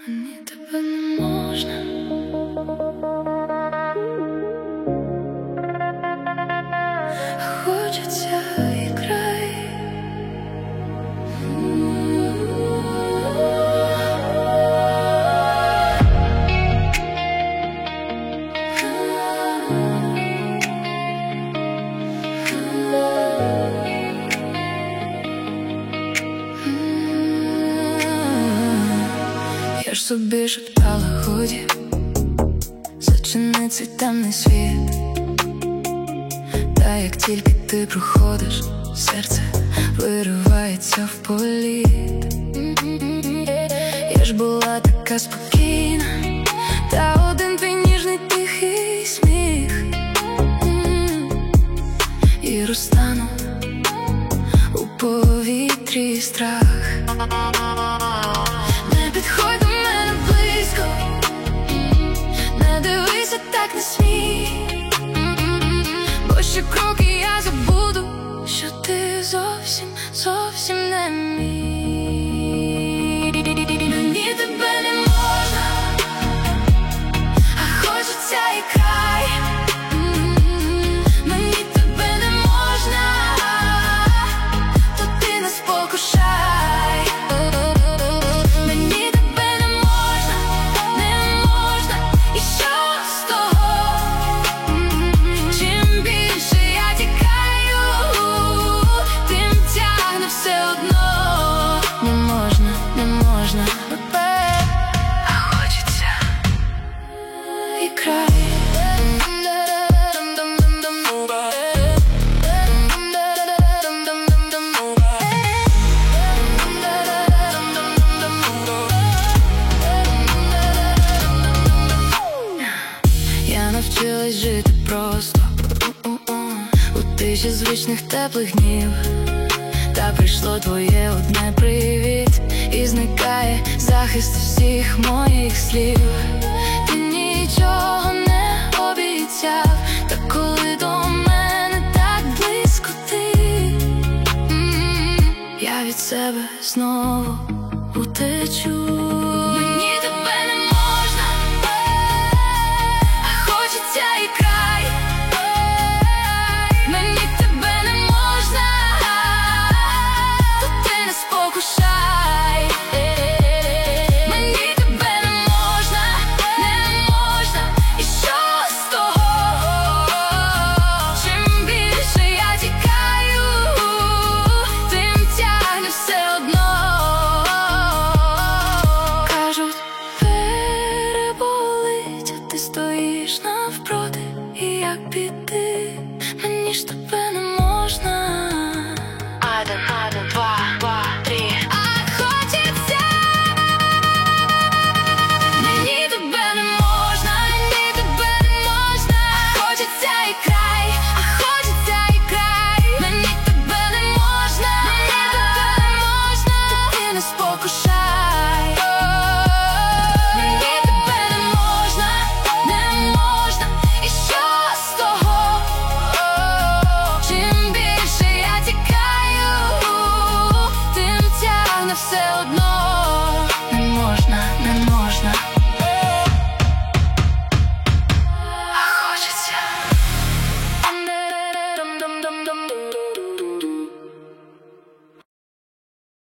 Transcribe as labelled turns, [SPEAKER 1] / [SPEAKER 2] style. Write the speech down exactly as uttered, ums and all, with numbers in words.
[SPEAKER 1] Мені тебе не можна. Хочеться і край. Я ж собі шептала, годі, зачини цей темний світ. Та як тільки ти проходиш, серце виривається в політ. Я ж була така спокійна, та один твій ніжний тихий сміх, і розтану у повітрі страх. Не підходь до мене близько, не дивися так, не смій, бо ще кроки я забуду, що ти зовсім, зовсім не мій. Мені тебе не можна, а хочеться і край. Мені тебе не можна, то ти не спокушай. Мені тебе не можна, не можна, і що з того? Чим більше я тікаю, тим тягне все одно. Не можна, не можна, а хочеться і край. Я навчилась жити просто у тиші звичних теплих днів. Та прийшло твоє одне привіт, і зникає захист всіх моїх слів. Ти нічого не обіцяв, та коли до мене так близько ти, я від себе знову утечу. Мені тебе не можна, а хочеться і край. Мені тебе не можна, то ти не спокушай. Мені тебе не можна, не можна, і що з того? Чим більше я тікаю, тим тягне все одно. Кажуть, переболить, а ти стоїш навпроти, і як піти? Мені ж тебе не можна. Один, один, два, два, три. А хочеться. Мені тебе не можна, мені тебе не можна. Хочеться і край, а хочеться і край. Мені тебе не можна, мені тебе не можна, то ти не спокушай. Мені тебе не можна, не можна, і що з того? Чим більше я тікаю, тим тягне все одно.